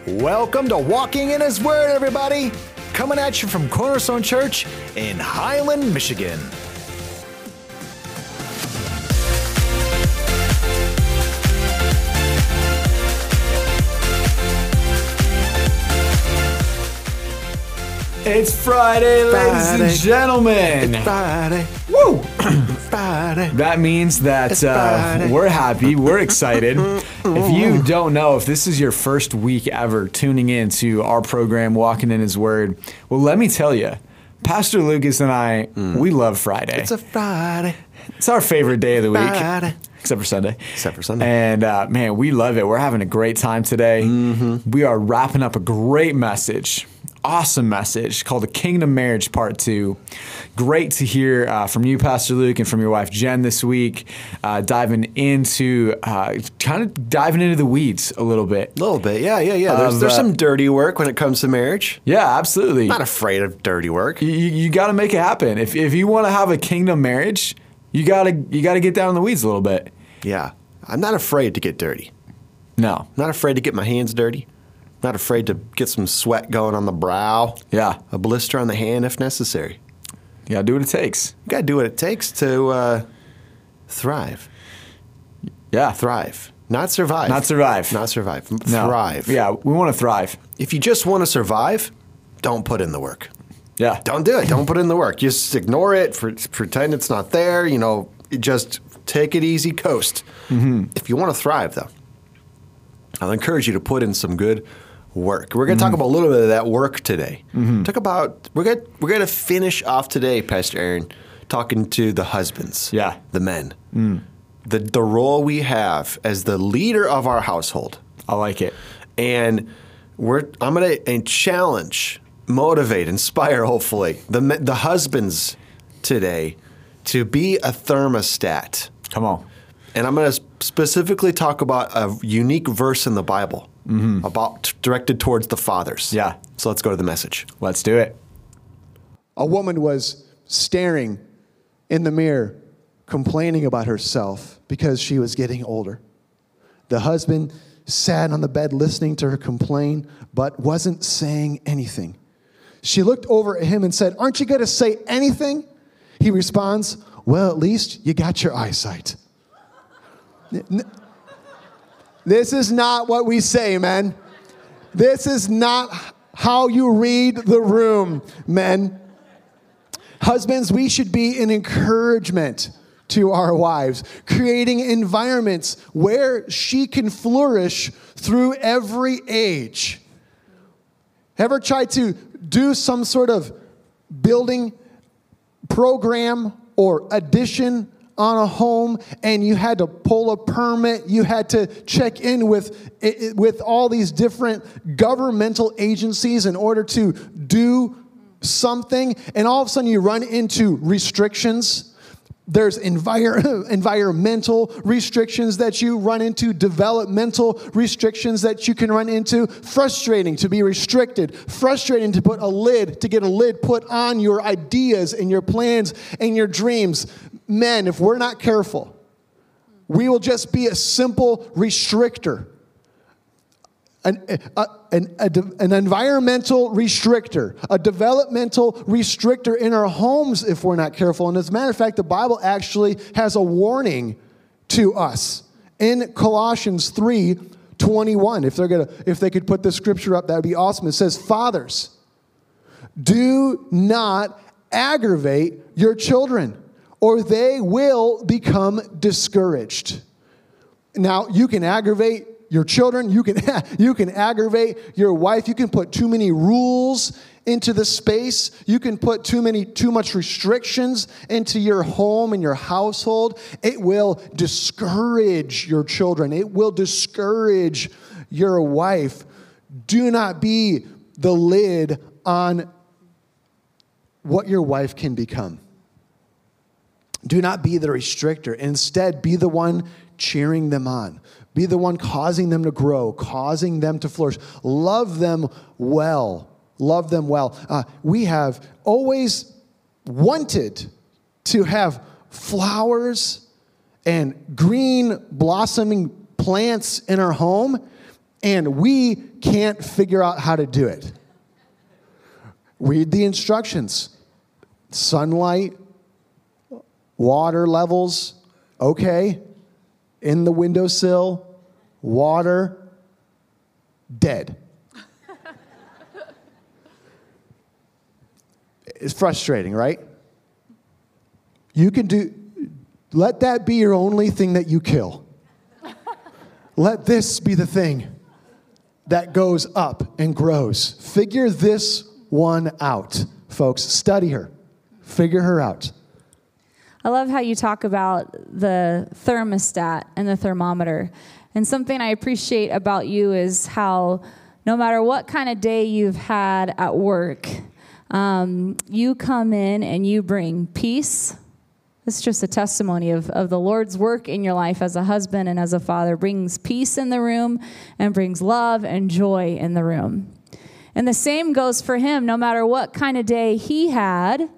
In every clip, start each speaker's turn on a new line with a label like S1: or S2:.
S1: Welcome to Walking in His Word, everybody. Coming at you from Cornerstone Church in Highland, Michigan. It's Friday, ladies and gentlemen.
S2: It's Friday.
S1: Woo!
S2: Friday.
S1: That means that we're happy, we're excited. If you don't know, if this is your first week ever tuning in to our program, Walking in His Word, well, let me tell you, Pastor Lucas and I, we love Friday.
S2: It's a Friday.
S1: It's our favorite day of the week.
S2: Friday.
S1: Except for Sunday.
S2: Except for Sunday.
S1: And man, we love it. We're having a great time today. We are wrapping up a great message. Awesome message called The Kingdom Marriage Part 2. Great to hear from you, Pastor Luke, and from your wife, Jen, this week, diving into the weeds a little bit.
S2: A little bit, yeah. There's some dirty work when it comes to marriage.
S1: Yeah, absolutely.
S2: Not afraid of dirty work.
S1: You got to make it happen. If you want to have a kingdom marriage, you gotta get down in the weeds a little bit.
S2: Yeah. I'm not afraid to get dirty.
S1: No.
S2: Not afraid to get my hands dirty. Not afraid to get some sweat going on the brow.
S1: Yeah.
S2: A blister on the hand if necessary.
S1: You gotta do what it takes.
S2: You gotta do what it takes to thrive.
S1: Yeah.
S2: Thrive. Not survive.
S1: Not survive.
S2: Not survive.
S1: No.
S2: Thrive.
S1: Yeah, we want to thrive.
S2: If you just want to survive, don't put in the work.
S1: Yeah.
S2: Don't do it. Don't put in the work. Just ignore it. Pretend it's not there. Just take it easy, coast. If you want to thrive, though, I'll encourage you to put in some good work. We're going to talk about a little bit of that work today. Talk about we're going to finish off today, Pastor Aaron, talking to the husbands.
S1: Yeah.
S2: The men. The role we have as the leader of our household.
S1: I like it.
S2: And I'm going to challenge, motivate, inspire, hopefully, the husbands today to be a thermostat.
S1: Come on.
S2: And I'm going to specifically talk about a unique verse in the Bible directed towards the fathers.
S1: Yeah.
S2: So let's go to the message.
S1: Let's do it.
S3: A woman was staring in the mirror, complaining about herself because she was getting older. The husband sat on the bed listening to her complain, but wasn't saying anything. She looked over at him and said, "Aren't you going to say anything?" He responds, "Well, at least you got your eyesight." This is not what we say, men. This is not how you read the room, men. Husbands, we should be an encouragement to our wives, creating environments where she can flourish through every age. Ever tried to do some sort of building program or addition on a home, and you had to pull a permit, you had to check in with all these different governmental agencies in order to do something, and all of a sudden you run into restrictions. There's environmental restrictions that you run into, developmental restrictions that you can run into. Frustrating to be restricted, frustrating to get a lid put on your ideas and your plans and your dreams. Men, if we're not careful, we will just be a simple restrictor. An environmental restrictor, a developmental restrictor in our homes if we're not careful. And as a matter of fact, the Bible actually has a warning to us in Colossians 3:21. If they could put the scripture up, that would be awesome. It says, "Fathers, do not aggravate your children, or they will become discouraged." Now, you can aggravate your children, you can aggravate your wife, you can put too many rules into the space, you can put too much restrictions into your home and your household. It will discourage your children. It will discourage your wife. Do not be the lid on what your wife can become. Do not be the restrictor. Instead, be the one cheering them on. Be the one causing them to grow, causing them to flourish. Love them well. Love them well. We have always wanted to have flowers and green blossoming plants in our home. and we can't figure out how to do it. Read the instructions. Sunlight, water levels, okay. In the windowsill, water, dead. It's frustrating, right? Let that be your only thing that you kill. Let this be the thing that goes up and grows. Figure this one out, folks. Study her. Figure her out.
S4: I love how you talk about the thermostat and the thermometer. And something I appreciate about you is how no matter what kind of day you've had at work, you come in and you bring peace. It's just a testimony of the Lord's work in your life as a husband and as a father. Brings peace in the room and brings love and joy in the room. And the same goes for him. No matter what kind of day he had,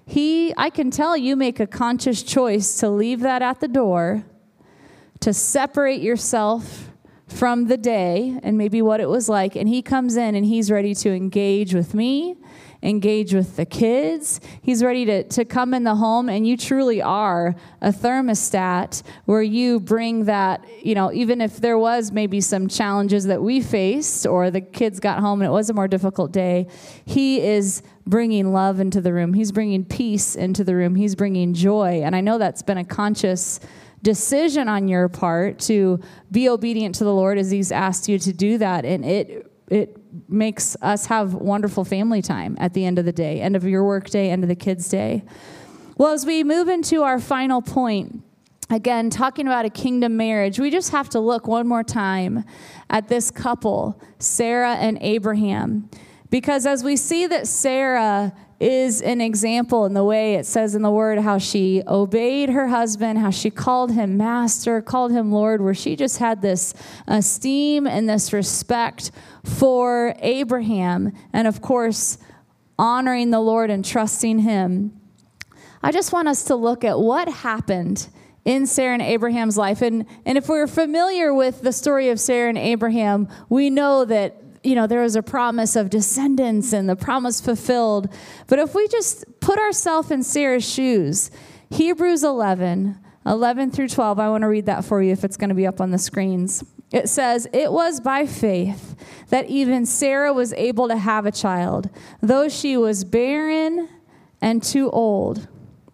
S4: I can tell you make a conscious choice to leave that at the door, to separate yourself from the day and maybe what it was like. And he comes in and he's ready to engage with me, engage with the kids. He's ready to come in the home, and you truly are a thermostat where you bring that, even if there was maybe some challenges that we faced or the kids got home and it was a more difficult day, he is bringing love into the room. He's bringing peace into the room. He's bringing joy. And I know that's been a conscious decision on your part to be obedient to the Lord as he's asked you to do that. And it makes us have wonderful family time at the end of the day, end of your work day, end of the kids' day. Well, as we move into our final point, again, talking about a kingdom marriage, we just have to look one more time at this couple, Sarah and Abraham. Because as we see that Sarah is an example in the way it says in the word, how she obeyed her husband, how she called him master, called him Lord, where she just had this esteem and this respect for Abraham, and of course, honoring the Lord and trusting him. I just want us to look at what happened in Sarah and Abraham's life. And if we're familiar with the story of Sarah and Abraham, we know that there was a promise of descendants and the promise fulfilled. But if we just put ourselves in Sarah's shoes, Hebrews 11 through 12, I want to read that for you if it's going to be up on the screens. It says, "It was by faith that even Sarah was able to have a child, though she was barren and too old.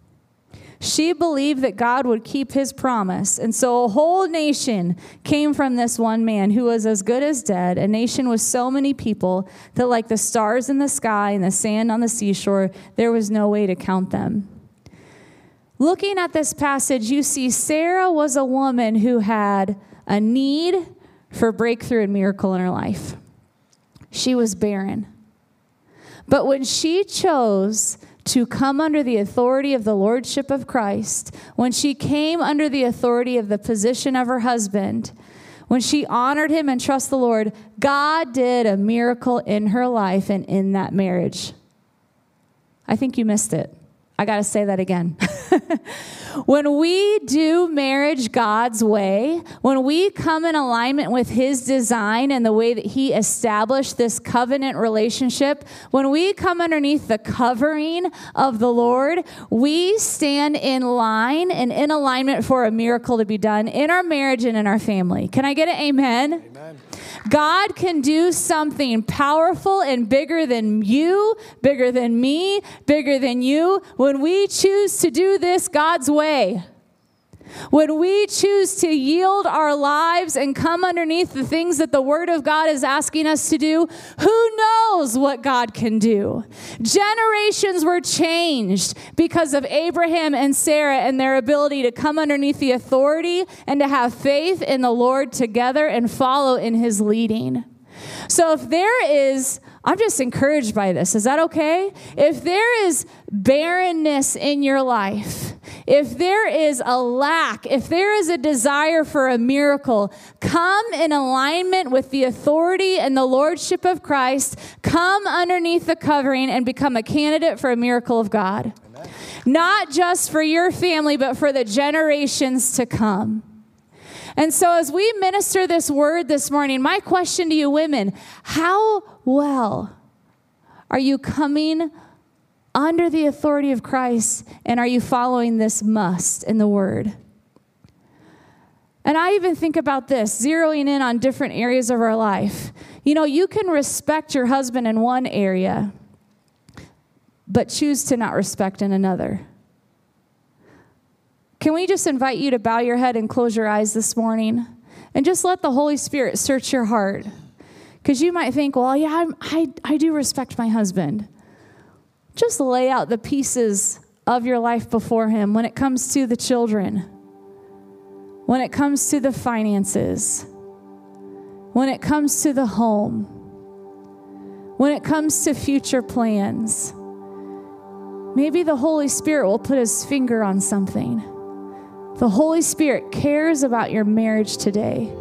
S4: She believed that God would keep his promise. And so a whole nation came from this one man who was as good as dead, a nation with so many people that like the stars in the sky and the sand on the seashore, there was no way to count them." Looking at this passage, you see Sarah was a woman who had a need for breakthrough and miracle in her life. She was barren. But when she chose to come under the authority of the lordship of Christ, when she came under the authority of the position of her husband, when she honored him and trusted the Lord, God did a miracle in her life and in that marriage. I think you missed it. I got to say that again. When we do marriage God's way, when we come in alignment with his design and the way that he established this covenant relationship, when we come underneath the covering of the Lord, we stand in line and in alignment for a miracle to be done in our marriage and in our family. Can I get an amen? Amen. God can do something powerful and bigger than you, bigger than me, bigger than you, when we choose to do this God's way. When we choose to yield our lives and come underneath the things that the Word of God is asking us to do, who knows what God can do? Generations were changed because of Abraham and Sarah and their ability to come underneath the authority and to have faith in the Lord together and follow in his leading. So if there is, I'm just encouraged by this. Is that okay? If there is barrenness in your life, if there is a lack, if there is a desire for a miracle, come in alignment with the authority and the lordship of Christ. Come underneath the covering and become a candidate for a miracle of God. Amen. Not just for your family, but for the generations to come. And so as we minister this word this morning, my question to you women, how well are you coming under the authority of Christ, and are you following this must in the word? And I even think about this, zeroing in on different areas of our life. You know, you can respect your husband in one area, but choose to not respect in another. Can we just invite you to bow your head and close your eyes this morning and just let the Holy Spirit search your heart? Because you might think, well, yeah, I do respect my husband. Just lay out the pieces of your life before him when it comes to the children, when it comes to the finances, when it comes to the home, when it comes to future plans. Maybe the Holy Spirit will put his finger on something. The Holy Spirit cares about your marriage today.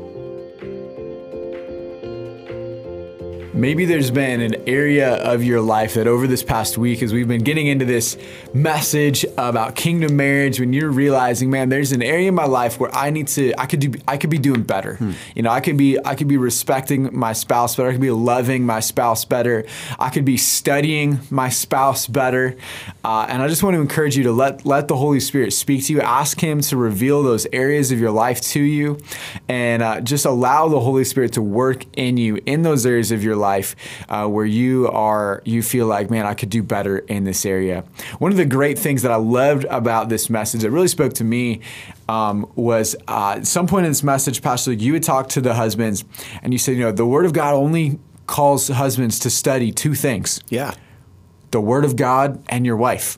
S1: Maybe there's been an area of your life that over this past week, as we've been getting into this message about kingdom marriage, when you're realizing, man, there's an area in my life where I could be doing better. You know, I could be respecting my spouse better. I could be loving my spouse better. I could be studying my spouse better. And I just want to encourage you to let the Holy Spirit speak to you. Ask him to reveal those areas of your life to you, and just allow the Holy Spirit to work in you in those areas of your life where you feel like, man, I could do better in this area. One of the great things that I loved about this message that really spoke to me was at some point in this message, Pastor Luke, you would talk to the husbands and you said, you know, the Word of God only calls husbands to study two things.
S2: Yeah.
S1: The Word of God and your wife.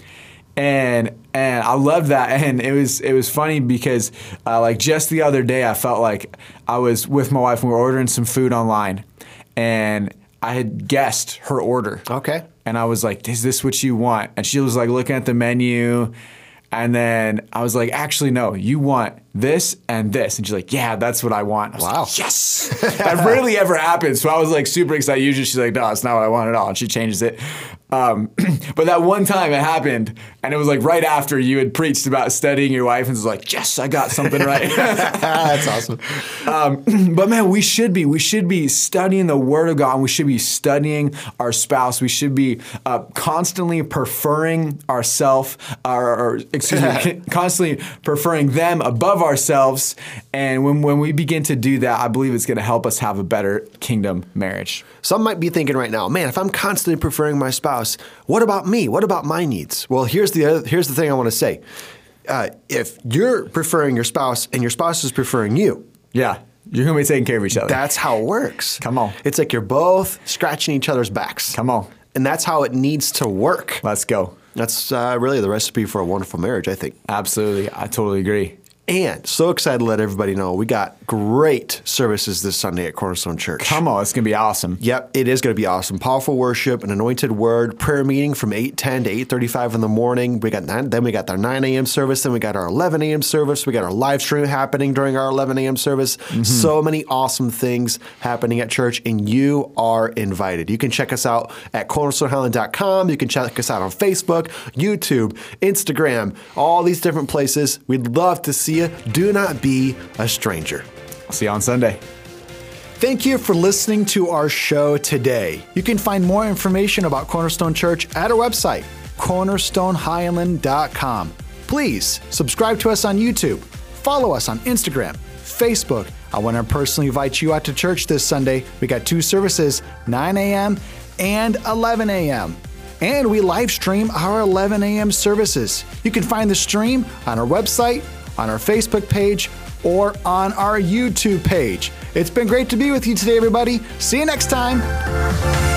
S1: And I loved that. And it was funny because like just the other day, I felt like I was with my wife and we were ordering some food online. And I had guessed her order.
S2: Okay.
S1: And I was like, is this what you want? And she was like looking at the menu. And then I was like, actually, no, you want this and this. And she's like, yeah, that's what I want. I was
S2: Wow.
S1: like, yes. That rarely ever happens. So I was like super excited. Usually she's like, no, that's not what I want at all. And she changes it. But that one time it happened, and it was like right after you had preached about studying your wife, and it was like, yes, I got something right.
S2: That's awesome.
S1: But man, we should be studying the Word of God. And we should be studying our spouse. We should be constantly preferring ourselves, constantly preferring them above ourselves. And when we begin to do that, I believe it's going to help us have a better kingdom marriage.
S2: Some might be thinking right now, man, if I'm constantly preferring my spouse, what about me? What about my needs? Well, here's the thing I want to say. If you're preferring your spouse and your spouse is preferring you,
S1: Yeah, you're going to be taking care of each other.
S2: that's how it works.
S1: Come on.
S2: It's like you're both scratching each other's backs.
S1: Come on.
S2: And that's how it needs to work.
S1: Let's go.
S2: That's really the recipe for a wonderful marriage, I think.
S1: Absolutely. I totally agree.
S2: And so excited to let everybody know we got great services this Sunday at Cornerstone Church.
S1: Come on, it's going to be awesome.
S2: Yep, it is going to be awesome. Powerful worship, an anointed word, prayer meeting from 8:10 to 8:35 in the morning. Then we got our 9 a.m. service. Then we got our 11 a.m. service. We got our live stream happening during our 11 a.m. service. So many awesome things happening at church, and you are invited. You can check us out at cornerstonehighland.com. You can check us out on Facebook, YouTube, Instagram, all these different places. We'd love to see you. Do not be a stranger.
S1: I'll see you on Sunday.
S3: Thank you for listening to our show today. You can find more information about Cornerstone Church at our website, cornerstonehighland.com. Please subscribe to us on YouTube. Follow us on Instagram, Facebook. I want to personally invite you out to church this Sunday. We got 2 services, 9 a.m. and 11 a.m. And we live stream our 11 a.m. services. You can find the stream on our website, on our Facebook page, or on our YouTube page. It's been great to be with you today, everybody. See you next time.